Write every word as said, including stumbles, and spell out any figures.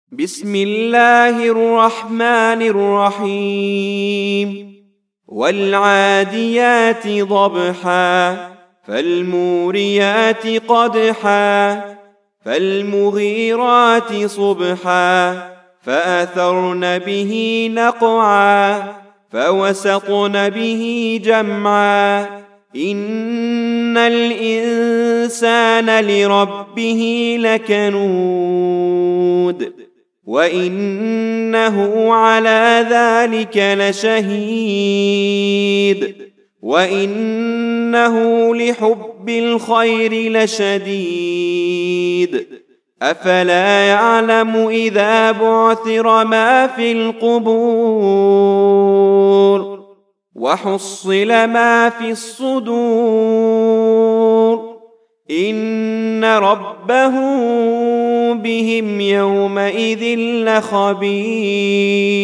بسم الله الرحمن الرحيم والعاديات ضبحا فالموريات قدحا فالمغيرات صبحا فأثرن به نقعا فوسطن به جمعا إن الإنسان لربه لكنود وإنه على ذلك لشهيد وإنه لحب الخير لشديد أفلا يعلم إذا بعثر ما في القبور وحصل ما في الصدور إن ربهم بهم يومئذ لخبير.